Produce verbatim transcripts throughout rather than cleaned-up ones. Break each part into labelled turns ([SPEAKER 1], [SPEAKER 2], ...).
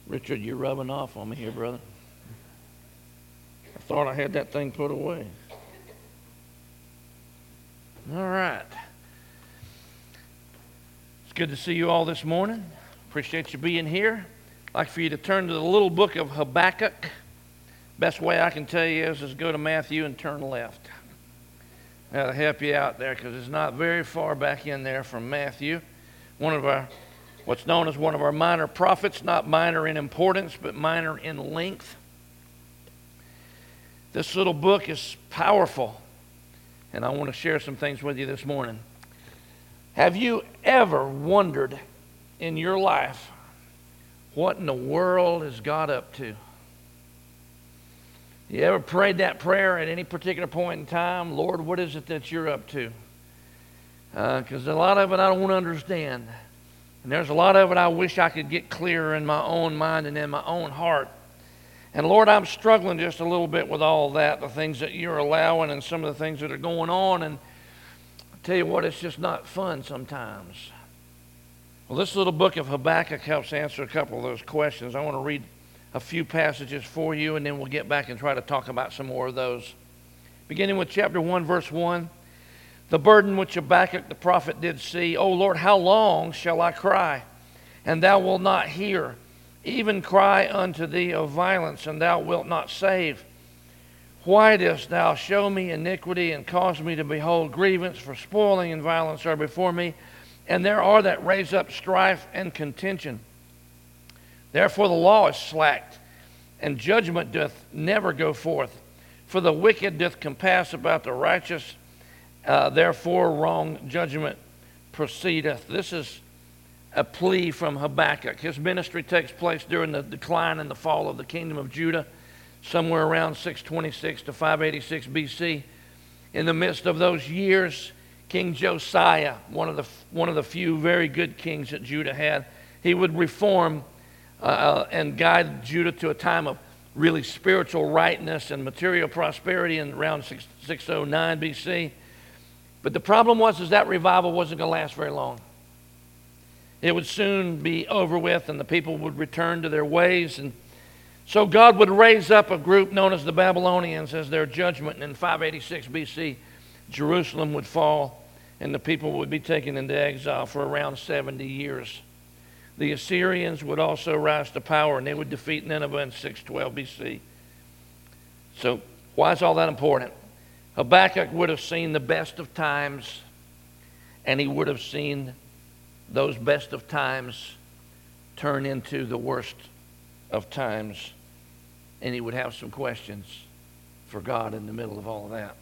[SPEAKER 1] Richard, you're rubbing off on me here, brother. I thought I had that thing put away. All right. It's good to see you all this morning. Appreciate you being here. I'd like for you to turn to the little book of Habakkuk. Best way I can tell you is, is go to Matthew and turn left. That'll help you out there because it's not very far back in there from Matthew. One of our, what's known as one of our minor prophets, not minor in importance, but minor in length. This little book is powerful, and I want to share some things with you this morning. Have you ever wondered in your life, what in the world is God up to? You ever prayed that prayer at any particular point in time? Lord, what is it that you're up to? Because uh, a lot of it I don't want to understand. And there's a lot of it I wish I could get clearer in my own mind and in my own heart. And Lord, I'm struggling just a little bit with all that, the things that you're allowing and some of the things that are going on. And I tell you what, it's just not fun sometimes. Well, this little book of Habakkuk helps answer a couple of those questions. I want to read a few passages for you, and then we'll get back and try to talk about some more of those. Beginning with chapter one, verse one. The burden which Habakkuk the prophet did see, O Lord, how long shall I cry, and thou wilt not hear? Even cry unto thee of violence, and thou wilt not save. Why dost thou show me iniquity, and cause me to behold grievance? For spoiling and violence are before me, and there are that raise up strife and contention. Therefore the law is slacked, and judgment doth never go forth. For the wicked doth compass about the righteous, uh, therefore wrong judgment proceedeth. This is a plea from Habakkuk. His ministry takes place during the decline and the fall of the kingdom of Judah, somewhere around six twenty-six to five eighty-six B C. In the midst of those years, King Josiah, one of the one of the few very good kings that Judah had, he would reform Uh, and guide Judah to a time of really spiritual rightness and material prosperity in around six oh nine B C. But the problem was is that revival wasn't going to last very long. It would soon be over with, and the people would return to their ways. And so God would raise up a group known as the Babylonians as their judgment. And in five eighty-six B C, Jerusalem would fall, and the people would be taken into exile for around seventy years. The Assyrians would also rise to power, and they would defeat Nineveh in six twelve B C. So why is all that important? Habakkuk would have seen the best of times, and he would have seen those best of times turn into the worst of times, and he would have some questions for God in the middle of all of that.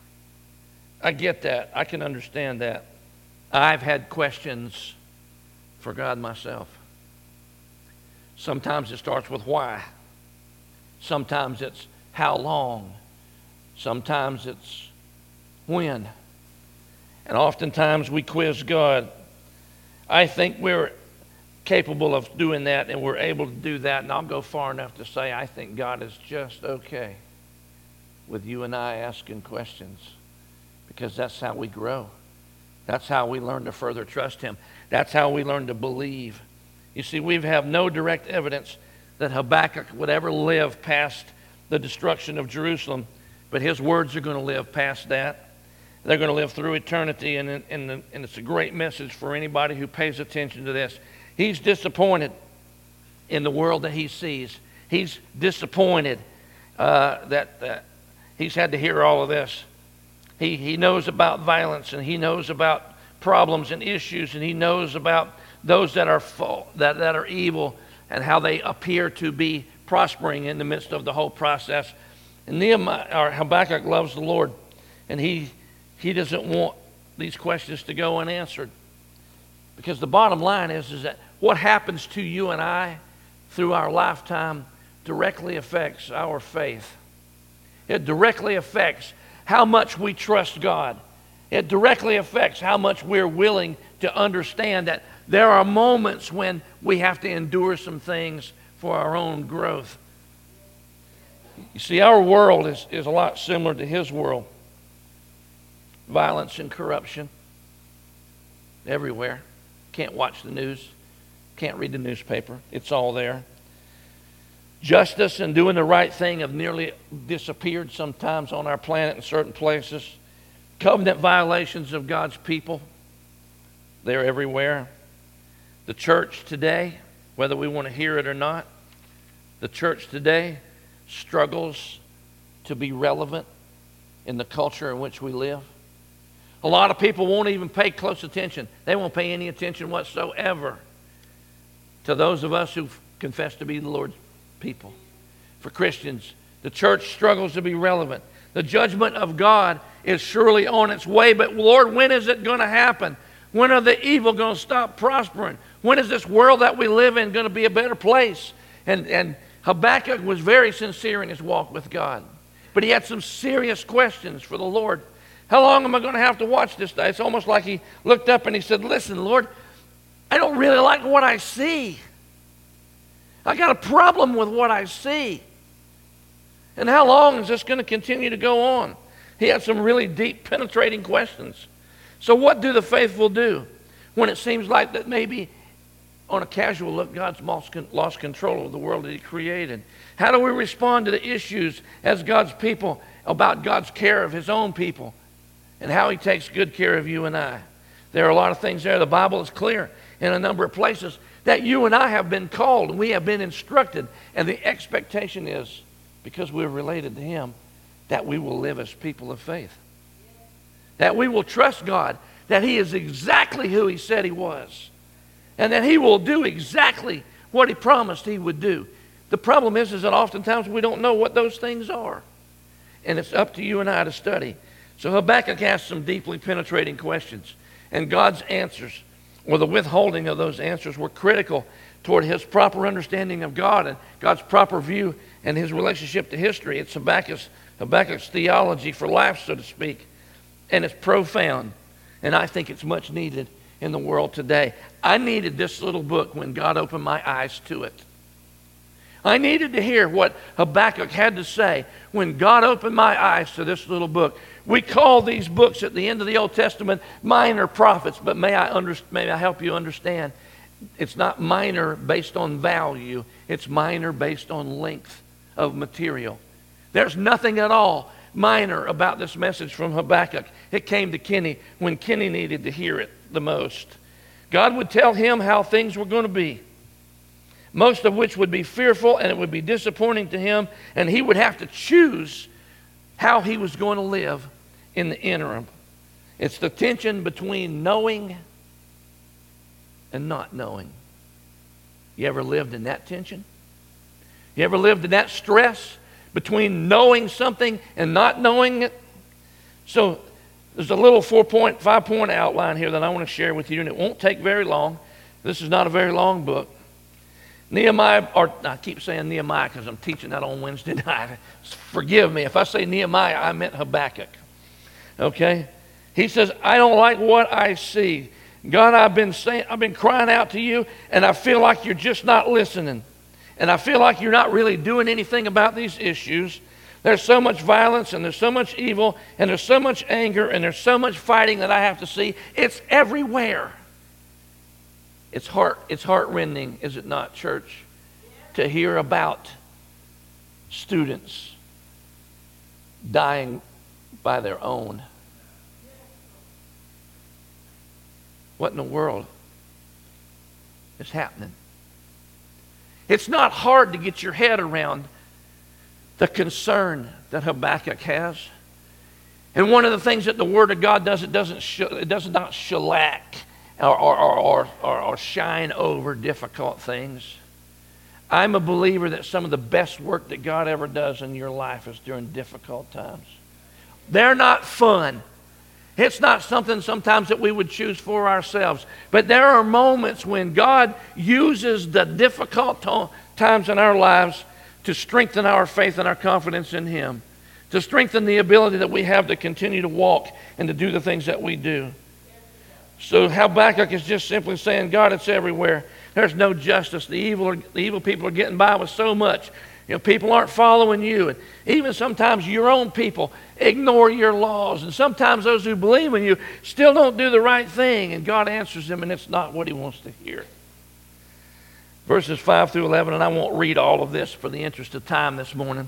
[SPEAKER 1] I get that. I can understand that. I've had questions for God myself. Sometimes it starts with why. Sometimes it's how long. Sometimes it's when. And oftentimes we quiz God. I think we're capable of doing that, and we're able to do that, and I'll go far enough to say I think God is just okay with you and I asking questions, because that's how we grow. That's how we learn to further trust him. That's how we learn to believe. You see, we have no direct evidence that Habakkuk would ever live past the destruction of Jerusalem, but his words are going to live past that. They're going to live through eternity, and, and, and it's a great message for anybody who pays attention to this. He's disappointed in the world that he sees. He's disappointed uh, that uh, he's had to hear all of this. He, he knows about violence, and he knows about problems and issues, and he knows about those that are full, that, that are evil, and how they appear to be prospering in the midst of the whole process. And Nehemiah, or Habakkuk loves the Lord, and he he doesn't want these questions to go unanswered. Because the bottom line is, is that what happens to you and I through our lifetime directly affects our faith. It directly affects how much we trust God. It directly affects how much we're willing to understand that there are moments when we have to endure some things for our own growth. You see, our world is, is a lot similar to his world. Violence and corruption everywhere. Can't watch the news. Can't read the newspaper. It's all there. Justice and doing the right thing have nearly disappeared sometimes on our planet in certain places. Covenant violations of God's people, they're everywhere. The church today, whether we want to hear it or not, the church today struggles to be relevant in the culture in which we live. A lot of people won't even pay close attention. They won't pay any attention whatsoever to those of us who confess to be the Lord's people. For Christians, the church struggles to be relevant. The judgment of God is surely on its way, but Lord, when is it going to happen? When are the evil going to stop prospering? When is this world that we live in going to be a better place? And, and Habakkuk was very sincere in his walk with God. But he had some serious questions for the Lord. How long am I going to have to watch this day? It's almost like he looked up and he said, listen, Lord, I don't really like what I see. I got a problem with what I see. And how long is this going to continue to go on? He had some really deep, penetrating questions. So what do the faithful do when it seems like that maybe on a casual look, God's lost control of the world that he created? How do we respond to the issues as God's people about God's care of his own people and how he takes good care of you and I? There are a lot of things there. The Bible is clear in a number of places that you and I have been called and we have been instructed, and the expectation is, because we're related to him, that we will live as people of faith. That we will trust God, that he is exactly who he said he was, and that he will do exactly what he promised he would do. The problem is, is that oftentimes we don't know what those things are, and it's up to you and I to study. So Habakkuk asked some deeply penetrating questions, and God's answers, or the withholding of those answers, were critical toward his proper understanding of God and God's proper view and his relationship to history. It's Habakkuk's, Habakkuk's theology for life, so to speak. And it's profound. And I think it's much needed in the world today. I needed this little book when God opened my eyes to it. I needed to hear what Habakkuk had to say when God opened my eyes to this little book. We call these books at the end of the Old Testament minor prophets, but may I, under, may I help you understand, it's not minor based on value. It's minor based on length of material. There's nothing at all minor about this message from Habakkuk. It came to Kenny when Kenny needed to hear it the most. God would tell him how things were going to be, most of which would be fearful, and it would be disappointing to him, and he would have to choose how he was going to live in the interim. It's the tension between knowing and not knowing. You ever lived in that tension? You ever lived in that stress between knowing something and not knowing it? So there's a little four-point, five-point outline here that I want to share with you, and it won't take very long. This is not a very long book. Nehemiah, or I keep saying Nehemiah because I'm teaching that on Wednesday night. Forgive me. If I say Nehemiah, I meant Habakkuk. Okay? He says, I don't like what I see. God, I've been saying, I've been crying out to you, and I feel like you're just not listening. And I feel like you're not really doing anything about these issues. There's so much violence, and there's so much evil, and there's so much anger, and there's so much fighting that I have to see. It's everywhere. It's heart, it's heart-rending, is it not, church, to hear about students dying by their own. What in the world is happening? It's not hard to get your head around the concern that Habakkuk has. And one of the things that the Word of God does, it doesn't sh- it does not shellac or, or, or, or, or shine over difficult things. I'm a believer that some of the best work that God ever does in your life is during difficult times. They're not fun. It's not something sometimes that we would choose for ourselves. But there are moments when God uses the difficult to- times in our lives to strengthen our faith and our confidence in Him, to strengthen the ability that we have to continue to walk and to do the things that we do. So Habakkuk is just simply saying, God, it's everywhere. There's no justice. The evil, are, the evil people are getting by with so much. You know, people aren't following you. And even sometimes your own people ignore your laws. And sometimes those who believe in you still don't do the right thing. And God answers them, and it's not what He wants to hear. Verses five through eleven, and I won't read all of this for the interest of time this morning.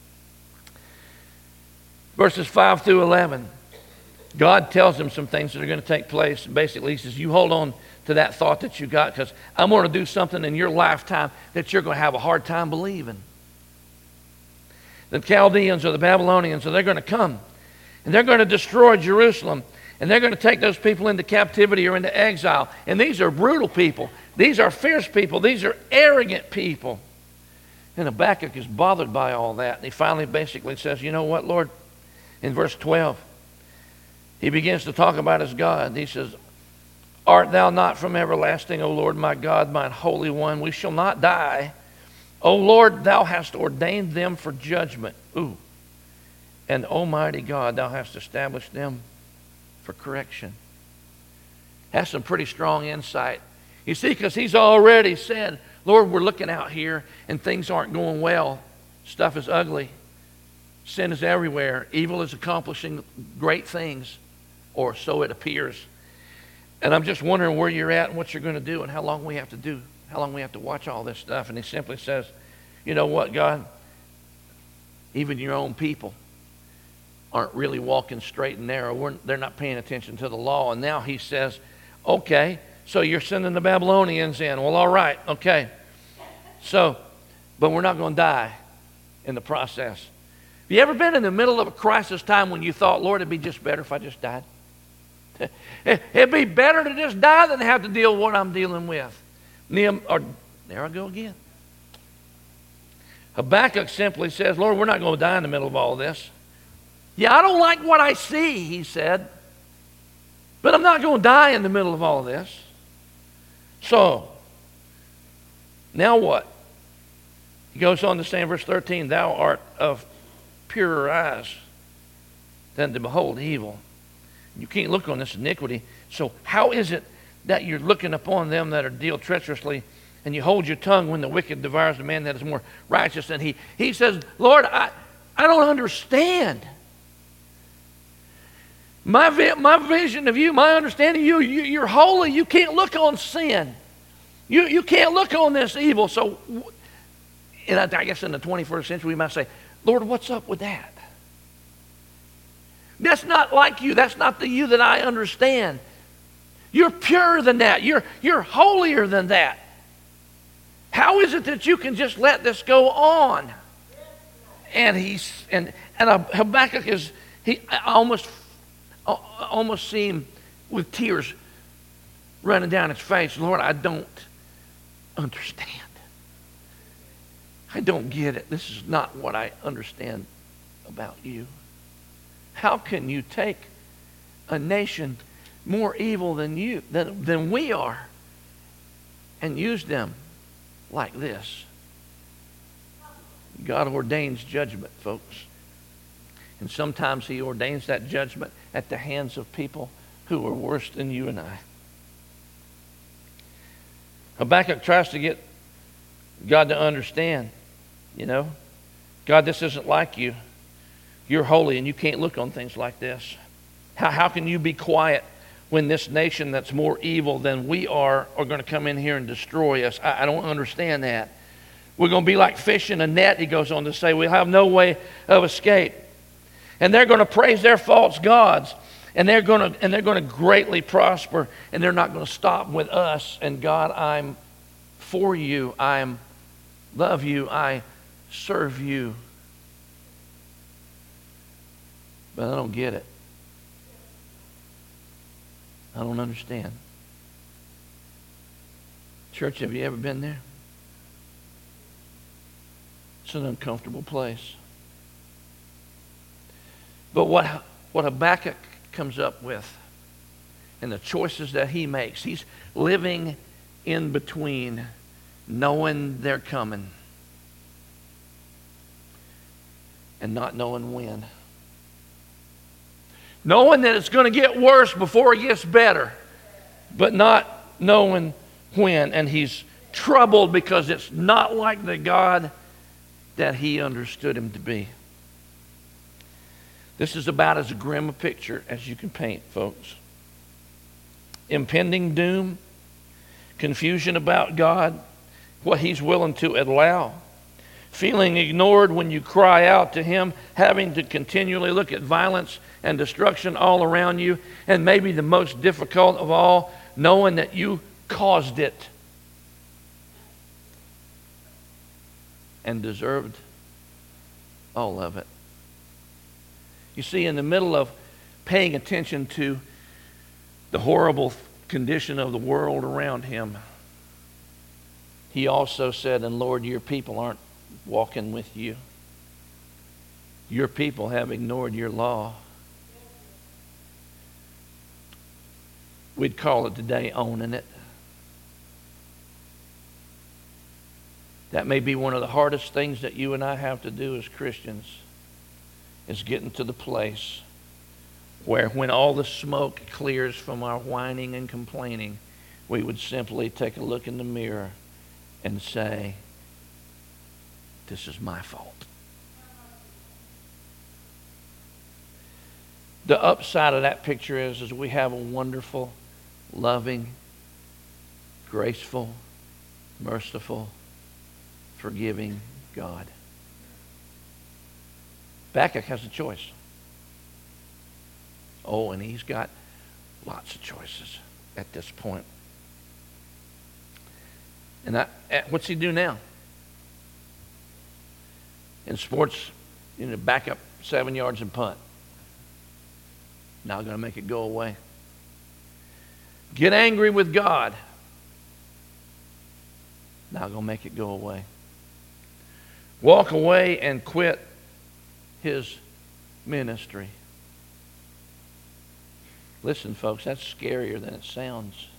[SPEAKER 1] Verses five through eleven, God tells him some things that are going to take place. Basically, he says, you hold on to that thought that you got, because I'm going to do something in your lifetime that you're going to have a hard time believing. The Chaldeans or the Babylonians, so they're going to come, and they're going to destroy Jerusalem, and they're going to take those people into captivity or into exile. And these are brutal people. These are fierce people. These are arrogant people. And Habakkuk is bothered by all that. And he finally basically says, you know what, Lord? In verse twelve, he begins to talk about his God. He says, art thou not from everlasting, O Lord, my God, mine Holy One? We shall not die. O Lord, thou hast ordained them for judgment. Ooh. And Almighty God, thou hast established them for correction. That's some pretty strong insight. You see, because he's already said, Lord, we're looking out here and things aren't going well. Stuff is ugly. Sin is everywhere. Evil is accomplishing great things, or so it appears. And I'm just wondering where you're at and what you're going to do and how long we have to do, how long we have to watch all this stuff. And he simply says, you know what, God? Even your own people aren't really walking straight and narrow. We're, they're not paying attention to the law. And now he says, okay, so you're sending the Babylonians in. Well, all right, okay. So, but we're not going to die in the process. Have you ever been in the middle of a crisis time when you thought, Lord, it'd be just better if I just died? It'd be better to just die than to have to deal with what I'm dealing with. Nehem, or, there I go again. Habakkuk simply says, Lord, we're not going to die in the middle of all this. Yeah, I don't like what I see, he said, but I'm not going to die in the middle of all of this. So, now what? He goes on to say in verse thirteen, thou art of purer eyes than to behold evil. You can't look on this iniquity. So how is it that you're looking upon them that are deal treacherously, and you hold your tongue when the wicked devours the man that is more righteous than he? He says, Lord, I, I don't understand. My, vi- my vision of you, my understanding of you, you, you're holy. You can't look on sin. You, you can't look on this evil. So, and I, I guess in the twenty-first century, we might say, Lord, what's up with that? That's not like you. That's not the you that I understand. You're purer than that. You're, you're holier than that. How is it that you can just let this go on? And he's and and Habakkuk is he I almost I almost see him with tears running down his face. Lord, I don't understand. I don't get it. This is not what I understand about you. How can you take a nation more evil than you than, than we are and use them like this? God ordains judgment, folks. And sometimes he ordains that judgment at the hands of people who are worse than you and I. Habakkuk tries to get God to understand, you know, God, this isn't like you. You're holy and you can't look on things like this. How, how can you be quiet when this nation that's more evil than we are are going to come in here and destroy us? I, I don't understand that. We're going to be like fish in a net, he goes on to say. We'll have no way of escape. And they're going to praise their false gods. And they're going to and they're going to greatly prosper. And they're not going to stop with us. And God, I'm for you. I love you. I serve you. But I don't get it. I don't understand. Church, have you ever been there? It's an uncomfortable place. But what, what Habakkuk comes up with and the choices that he makes, he's living in between, knowing they're coming and not knowing when. Knowing that it's going to get worse before it gets better, but not knowing when. And he's troubled because it's not like the God that he understood him to be. This is about as grim a picture as you can paint, folks. Impending doom, confusion about God, what He's willing to allow. Feeling ignored when you cry out to Him, having to continually look at violence and destruction all around you, and maybe the most difficult of all, knowing that you caused it and deserved all of it. You see, in the middle of paying attention to the horrible condition of the world around him, he also said, and Lord, your people aren't walking with you. Your people have ignored your law. We'd call it today owning it. That may be one of the hardest things that you and I have to do as Christians, is getting to the place where when all the smoke clears from our whining and complaining, we would simply take a look in the mirror and say, this is my fault. The upside of that picture is, is we have a wonderful, loving, graceful, merciful, forgiving God. Habakkuk has a choice. Oh, and he's got lots of choices at this point. And I, what's he do now? In sports, you know, back up seven yards and punt. Not going to make it go away. Get angry with God. Not going to make it go away. Walk away and quit his ministry. Listen, folks, that's scarier than it sounds.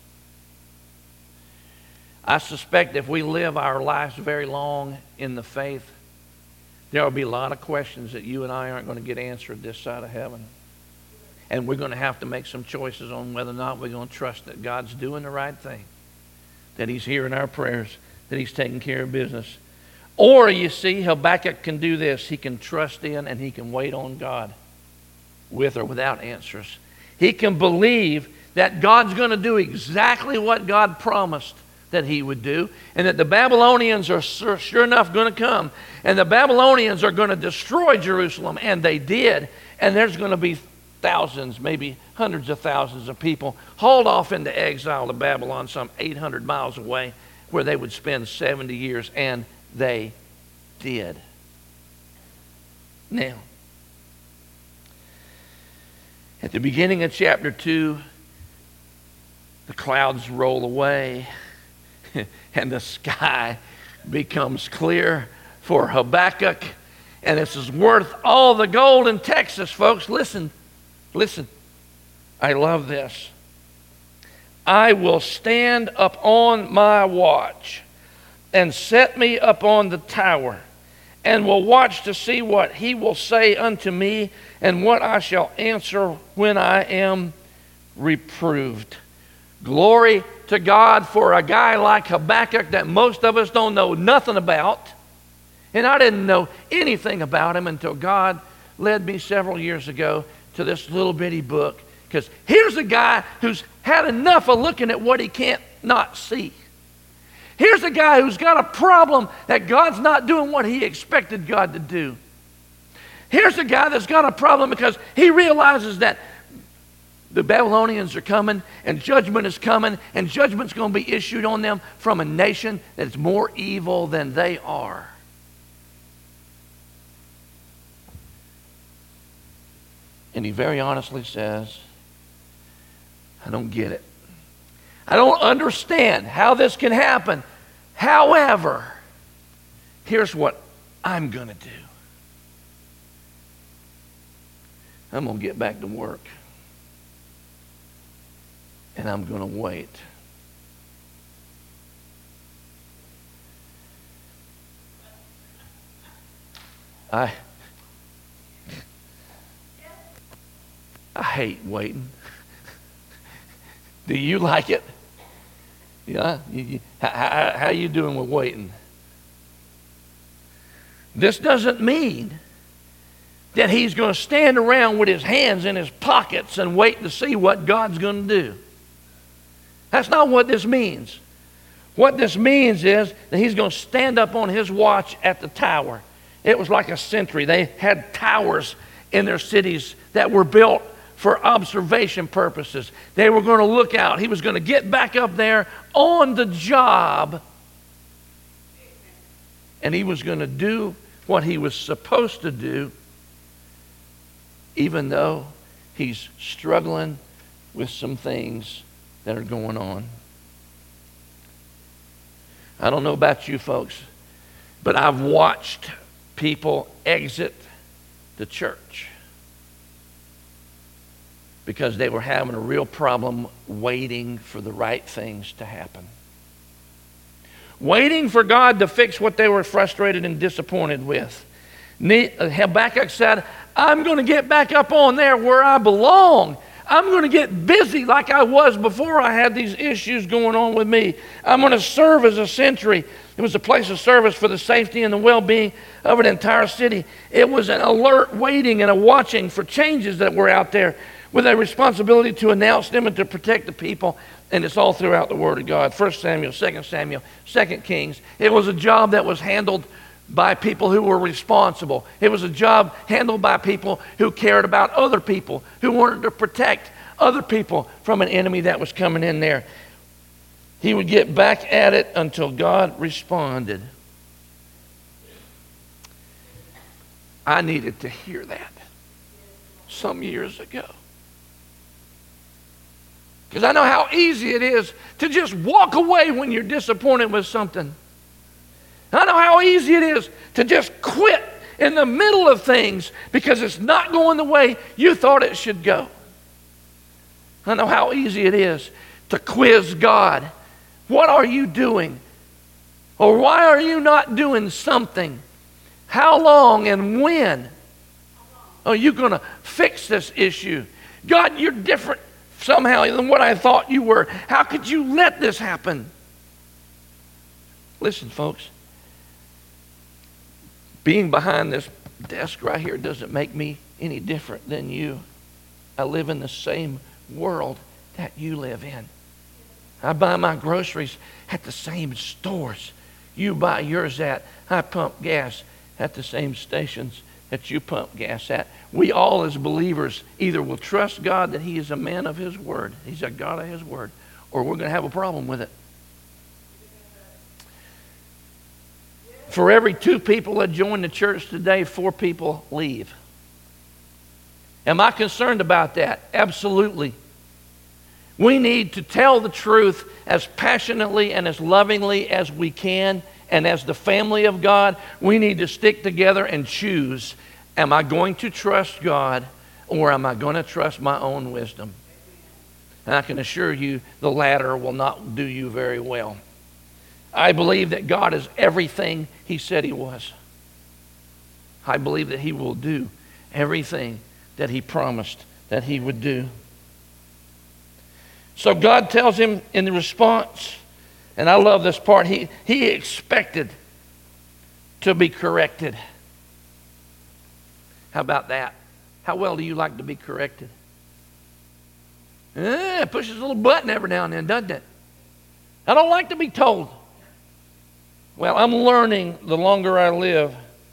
[SPEAKER 1] I suspect if we live our lives very long in the faith, there will be a lot of questions that you and I aren't going to get answered this side of heaven. And we're going to have to make some choices on whether or not we're going to trust that God's doing the right thing, that He's hearing our prayers, that He's taking care of business. Or, you see, Habakkuk can do this. He can trust in and he can wait on God with or without answers. He can believe that God's going to do exactly what God promised that He would do, and that the Babylonians are sure, sure enough going to come, and the Babylonians are going to destroy Jerusalem, and they did, and there's going to be thousands, maybe hundreds of thousands of people hauled off into exile to Babylon, some eight hundred miles away, where they would spend seventy years, and they did. Now, at the beginning of chapter two, the clouds roll away and the sky becomes clear for Habakkuk, and this is worth all the gold in Texas, folks. Listen, listen. I love this. I will stand up on my watch and set me up on the tower, and will watch to see what He will say unto me, and what I shall answer when I am reproved. Glory to God for a guy like Habakkuk that most of us don't know nothing about. And I didn't know anything about him until God led me several years ago to this little bitty book. Because here's a guy who's had enough of looking at what he can't not see. Here's a guy who's got a problem that God's not doing what he expected God to do. Here's a guy that's got a problem because he realizes that the Babylonians are coming, and judgment is coming, and judgment's going to be issued on them from a nation that's more evil than they are. And he very honestly says, I don't get it. I don't understand how this can happen. However, here's what I'm going to do. I'm going to get back to work. And I'm going to wait. I, I hate waiting. Do you like it? Yeah? You, you, how, how you doing with waiting? This doesn't mean that he's going to stand around with his hands in his pockets and wait to see what God's going to do. That's not what this means. What this means is that he's going to stand up on his watch at the tower. It was like a sentry. They had towers in their cities that were built for observation purposes. They were going to look out. He was going to get back up there on the job, and he was going to do what he was supposed to do, even though he's struggling with some things that are going on. I don't know about you folks, but I've watched people exit the church because they were having a real problem waiting for the right things to happen. Waiting for God to fix what they were frustrated and disappointed with. Habakkuk said, I'm going to get back up on there where I belong. I'm going to get busy like I was before I had these issues going on with me. I'm going to serve as a sentry. It was a place of service for the safety and the well-being of an entire city. It was an alert waiting and a watching for changes that were out there with a responsibility to announce them and to protect the people. And it's all throughout the Word of God. First Samuel, Second Samuel, Second Kings. It was a job that was handled by people who were responsible. It was a job handled by people who cared about other people, who wanted to protect other people from an enemy that was coming in there. He would get back at it until God responded. I needed to hear that some years ago. Because I know how easy it is to just walk away when you're disappointed with something. I know how easy it is to just quit in the middle of things because it's not going the way you thought it should go. I know how easy it is to quiz God. What are you doing? Or why are you not doing something? How long and when are you going to fix this issue? God, you're different somehow than what I thought you were. How could you let this happen? Listen, folks. Being behind this desk right here doesn't make me any different than you. I live in the same world that you live in. I buy my groceries at the same stores you buy yours at. I pump gas at the same stations that you pump gas at. We all as believers either will trust God that He is a man of His word, He's a God of His word, or we're going to have a problem with it. For every two people that join the church today, four people leave. Am I concerned about that? Absolutely. We need to tell the truth as passionately and as lovingly as we can. And as the family of God, we need to stick together and choose, am I going to trust God or am I going to trust my own wisdom? And I can assure you the latter will not do you very well. I believe that God is everything He said He was. I believe that He will do everything that He promised that He would do. So God tells him in the response, and I love this part, he, he expected to be corrected. How about that? How well do you like to be corrected? Eh, it pushes a little button every now and then, doesn't it? I don't like to be told. Well, I'm learning the longer I live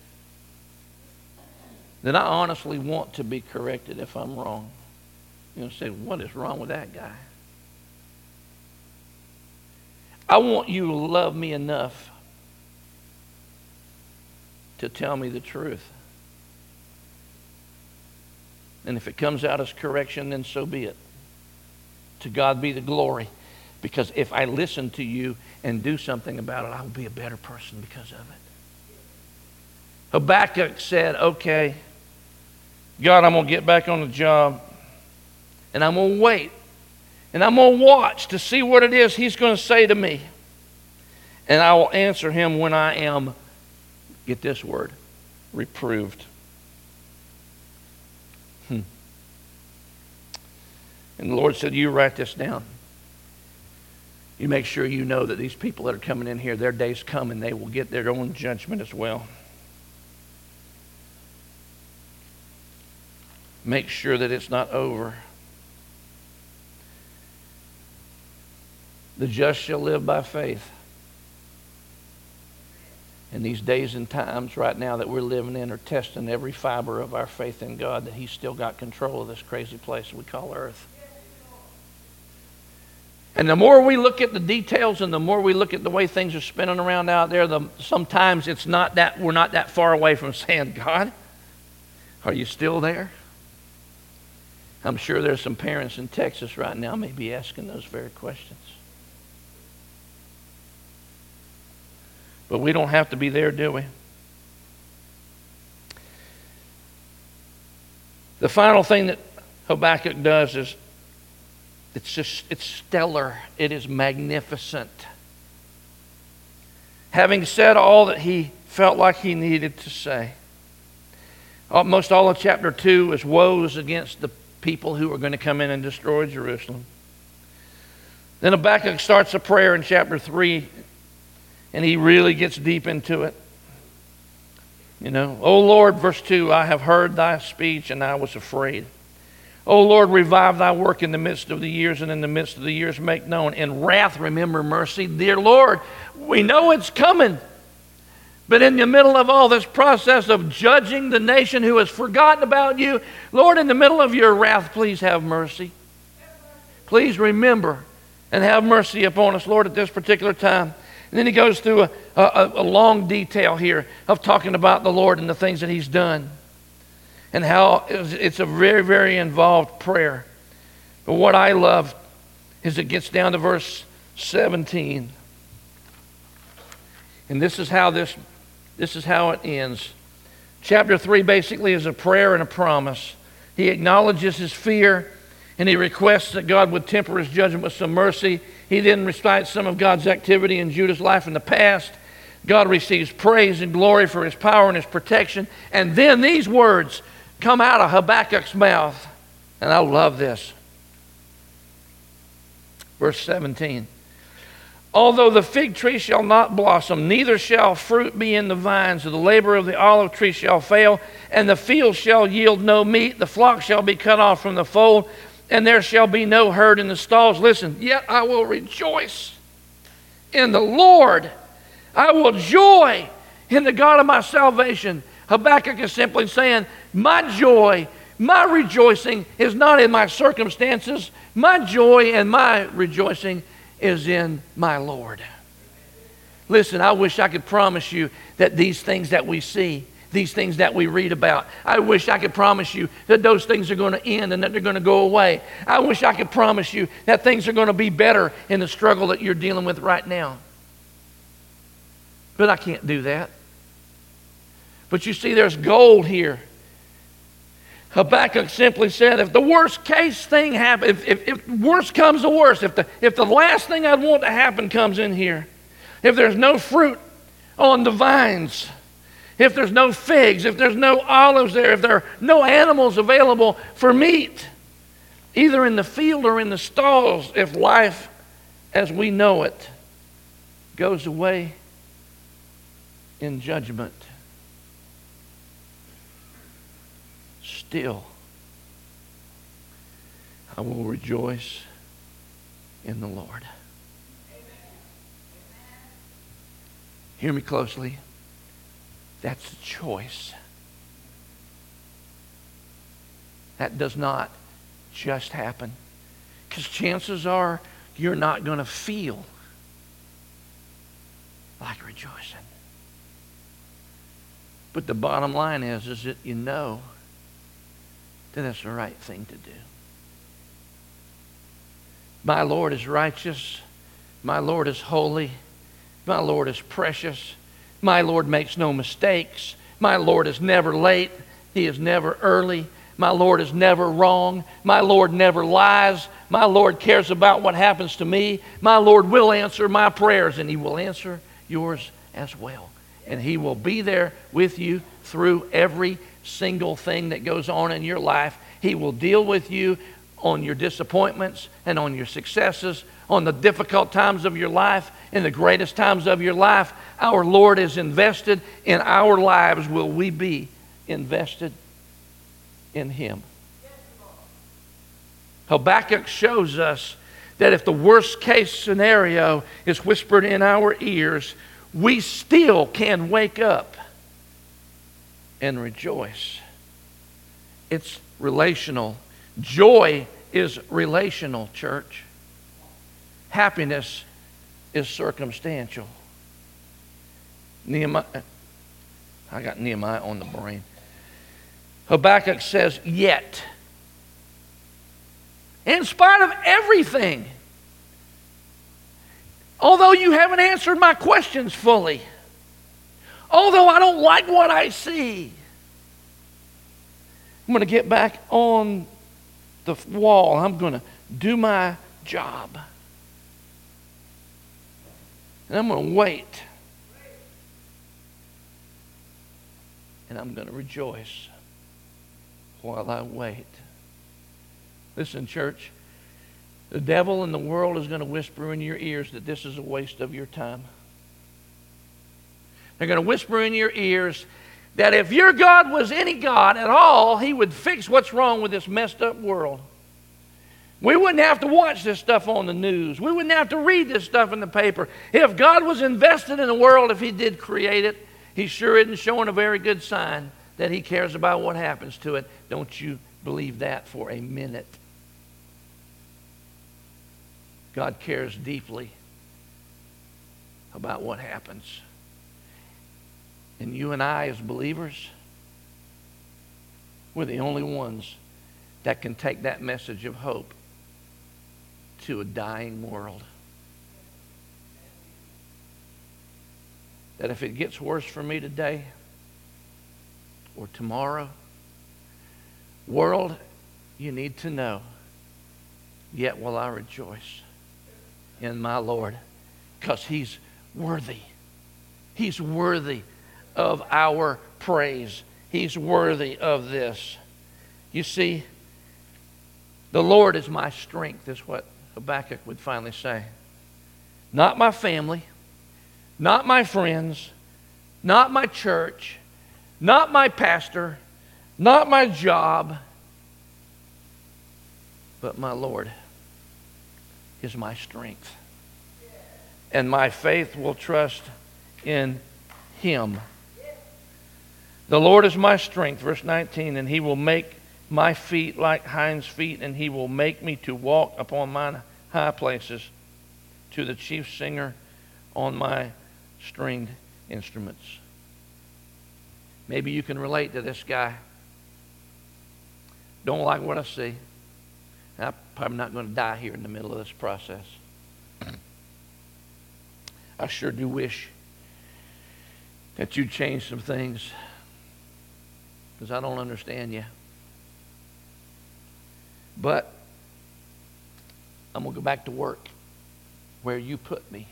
[SPEAKER 1] that I honestly want to be corrected if I'm wrong. You know, say, what is wrong with that guy? I want you to love me enough to tell me the truth. And if it comes out as correction, then so be it. To God be the glory. Because if I listen to you and do something about it, I will be a better person because of it. Habakkuk said, okay, God, I'm going to get back on the job. And I'm going to wait. And I'm going to watch to see what it is He's going to say to me. And I will answer Him when I am, get this word, reproved. Hmm. And the Lord said, you write this down. You make sure you know that these people that are coming in here, their day's coming. They will get their own judgment as well. Make sure that it's not over. The just shall live by faith. And these days and times right now that we're living in are testing every fiber of our faith in God that He's still got control of this crazy place we call earth. And the more we look at the details and the more we look at the way things are spinning around out there, the, sometimes it's not that we're not that far away from saying, God, are you still there? I'm sure there's some parents in Texas right now may be asking those very questions. But we don't have to be there, do we? The final thing that Habakkuk does is it's just, it's stellar. It is magnificent. Having said all that he felt like he needed to say, almost all of chapter two is woes against the people who are going to come in and destroy Jerusalem. Then Habakkuk starts a prayer in chapter three, and he really gets deep into it. You know, O Lord, verse two, I have heard thy speech and I was afraid. O Lord, revive thy work in the midst of the years, and in the midst of the years make known. In wrath, remember mercy. Dear Lord, we know it's coming. But in the middle of all this process of judging the nation who has forgotten about you, Lord, in the middle of your wrath, please have mercy. Please remember and have mercy upon us, Lord, at this particular time. And then he goes through a, a, a long detail here of talking about the Lord and the things that he's done. And how it's a very, very involved prayer. But what I love is it gets down to verse seventeen. And this is how this, this is how it ends. Chapter three basically is a prayer and a promise. He acknowledges his fear, and he requests that God would temper his judgment with some mercy. He then recites some of God's activity in Judah's life in the past. God receives praise and glory for his power and his protection. And then these words come out of Habakkuk's mouth. And I love this. Verse seventeen. Although the fig tree shall not blossom, neither shall fruit be in the vines, or the labor of the olive tree shall fail, and the field shall yield no meat, the flock shall be cut off from the fold, and there shall be no herd in the stalls. Listen, yet I will rejoice in the Lord. I will joy in the God of my salvation. Habakkuk is simply saying, my joy, my rejoicing is not in my circumstances. My joy and my rejoicing is in my Lord. Listen, I wish I could promise you that these things that we see, these things that we read about, I wish I could promise you that those things are going to end and that they're going to go away. I wish I could promise you that things are going to be better in the struggle that you're dealing with right now. But I can't do that. But you see, there's gold here. Habakkuk simply said, if the worst case thing happens, if, if, if worst comes to worst, if the, if the last thing I'd want to happen comes in here, if there's no fruit on the vines, if there's no figs, if there's no olives there, if there are no animals available for meat, either in the field or in the stalls, if life as we know it goes away in judgment, still, I will rejoice in the Lord. Hear me closely. That's a choice. That does not just happen. Because chances are you're not going to feel like rejoicing. But the bottom line is, is that you know that that's the right thing to do. My Lord is righteous. My Lord is holy. My Lord is precious. My Lord makes no mistakes. My Lord is never late. He is never early. My Lord is never wrong. My Lord never lies. My Lord cares about what happens to me. My Lord will answer my prayers, and He will answer yours as well. And He will be there with you through every single thing that goes on in your life. He will deal with you on your disappointments and on your successes, on the difficult times of your life, in the greatest times of your life. Our Lord is invested in our lives. Will we be invested in Him? Habakkuk shows us that if the worst case scenario is whispered in our ears, we still can wake up and rejoice. It's relational. Joy is relational, church. Happiness is circumstantial. Nehemiah, I got Nehemiah on the brain. Habakkuk says, yet, in spite of everything, although you haven't answered my questions fully, although I don't like what I see, I'm going to get back on the wall. I'm going to do my job. And I'm going to wait. And I'm going to rejoice while I wait. Listen, church, the devil and the world is going to whisper in your ears that this is a waste of your time. They're going to whisper in your ears that if your God was any God at all, he would fix what's wrong with this messed up world. We wouldn't have to watch this stuff on the news. We wouldn't have to read this stuff in the paper. If God was invested in the world, if he did create it, he sure isn't showing a very good sign that he cares about what happens to it. Don't you believe that for a minute. God cares deeply about what happens. And you and I as believers, we're the only ones that can take that message of hope to a dying world. That if it gets worse for me today or tomorrow, world, you need to know, yet will I rejoice in my Lord, because he's worthy. He's worthy of our praise. He's worthy of this. You see, the Lord is my strength, is what Habakkuk would finally say. Not my family, not my friends, not my church, not my pastor, not my job, but my Lord is my strength. And my faith will trust in him. The Lord is my strength, verse nineteen, and he will make my feet like hinds' feet, and he will make me to walk upon mine high places, to the chief singer on my stringed instruments. Maybe you can relate to this guy. Don't like what I see. I'm probably not going to die here in the middle of this process. I sure do wish that you'd change some things, because I don't understand you. But I'm going to go back to work where you put me.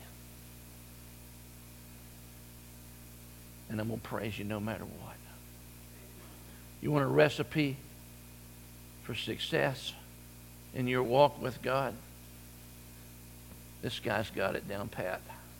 [SPEAKER 1] And I'm going to praise you no matter what. You want a recipe for success in your walk with God? This guy's got it down pat.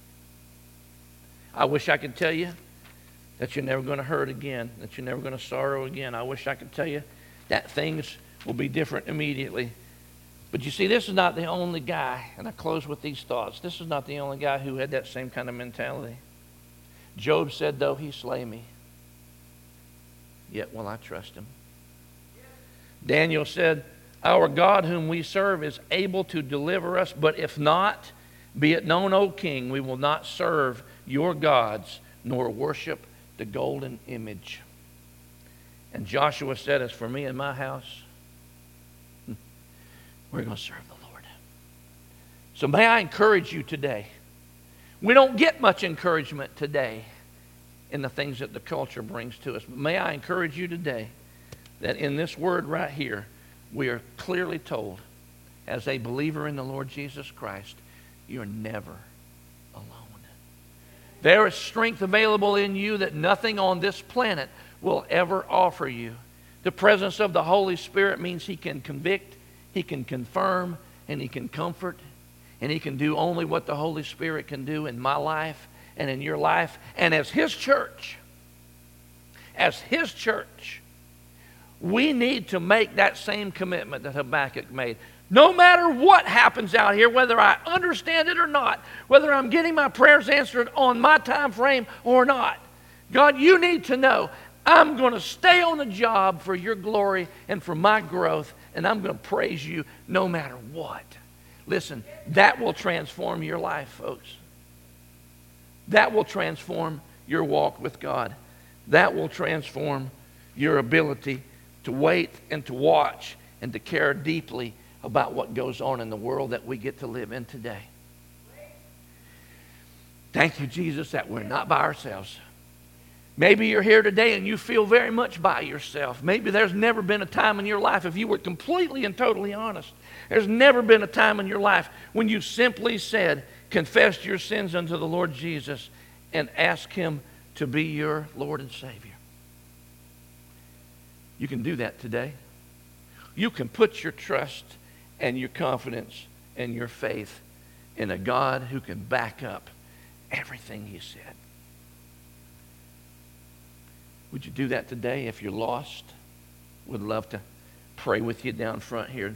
[SPEAKER 1] I wish I could tell you that you're never going to hurt again, that you're never going to sorrow again. I wish I could tell you that things will be different immediately. But you see, this is not the only guy, and I close with these thoughts. This is not the only guy who had that same kind of mentality. Job said, though he slay me, yet will I trust him. Daniel said, our God whom we serve is able to deliver us, but if not, be it known, O king, we will not serve your gods, nor worship the golden image. And Joshua said, as for me and my house, we're going to serve the Lord. So may I encourage you today. We don't get much encouragement today in the things that the culture brings to us. But may I encourage you today that in this word right here, we are clearly told, as a believer in the Lord Jesus Christ, you're never alone. There is strength available in you that nothing on this planet will ever offer you. The presence of the Holy Spirit means he can convict, he can confirm, and he can comfort. And he can do only what the Holy Spirit can do in my life and in your life. And as his church, as his church, we need to make that same commitment that Habakkuk made. No matter what happens out here, whether I understand it or not, whether I'm getting my prayers answered on my time frame or not, God, you need to know I'm going to stay on the job for your glory and for my growth, and I'm going to praise you no matter what. Listen, that will transform your life, folks. That will transform your walk with God. That will transform your ability to wait and to watch and to care deeply about what goes on in the world that we get to live in today. Thank you, Jesus, that we're not by ourselves. Maybe you're here today and you feel very much by yourself. Maybe there's never been a time in your life, if you were completely and totally honest, there's never been a time in your life when you simply said, confessed your sins unto the Lord Jesus and asked Him to be your Lord and Savior. You can do that today. You can put your trust and your confidence and your faith in a God who can back up everything He said. Would you do that today? If you're lost, would love to pray with you down front here.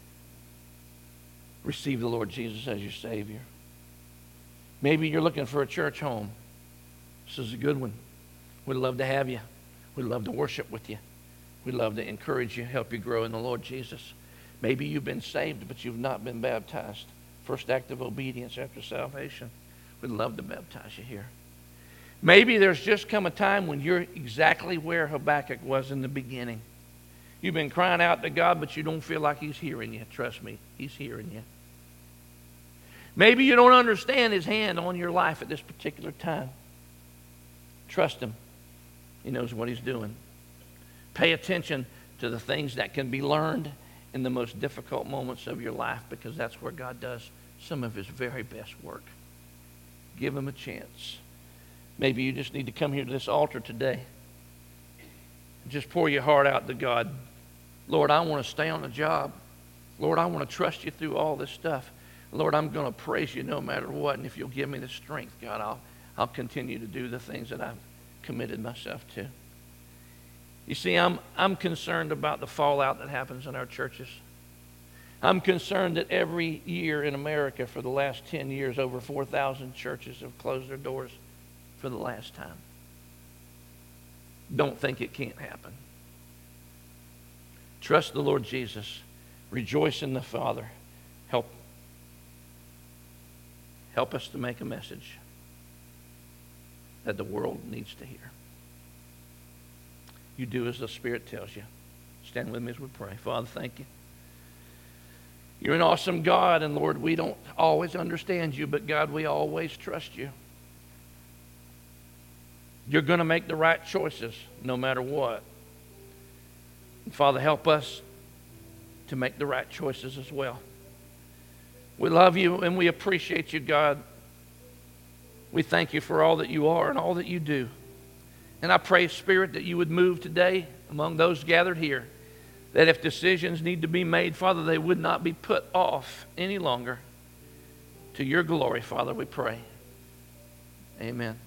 [SPEAKER 1] Receive the Lord Jesus as your Savior. Maybe you're looking for a church home. This is a good one. We'd love to have you. We'd love to worship with you. We'd love to encourage you, help you grow in the Lord Jesus. Maybe you've been saved, but you've not been baptized. First act of obedience after salvation. We'd love to baptize you here. Maybe there's just come a time when you're exactly where Habakkuk was in the beginning. You've been crying out to God, but you don't feel like He's hearing you. Trust me, He's hearing you. Maybe you don't understand His hand on your life at this particular time. Trust Him. He knows what He's doing. Pay attention to the things that can be learned in the most difficult moments of your life, because that's where God does some of His very best work. Give Him a chance. Maybe you just need to come here to this altar today. Just pour your heart out to God. Lord, I want to stay on the job. Lord, I want to trust you through all this stuff. Lord, I'm going to praise you no matter what. And if you'll give me the strength, God, I'll, I'll continue to do the things that I've committed myself to. You see, I'm, I'm concerned about the fallout that happens in our churches. I'm concerned that every year in America for the last ten years, over four thousand churches have closed their doors for the last time. Don't think it can't happen. Trust the Lord Jesus. Rejoice in the Father. Help, help us to make a message that the world needs to hear. You do as the Spirit tells you. Stand with me as we pray. Father, thank you. You're an awesome God, and Lord, we don't always understand you, but God, we always trust you. You're going to make the right choices no matter what. And Father, help us to make the right choices as well. We love you and we appreciate you, God. We thank you for all that you are and all that you do. And I pray, Spirit, that you would move today among those gathered here, that if decisions need to be made, Father, they would not be put off any longer. To your glory, Father, we pray. Amen.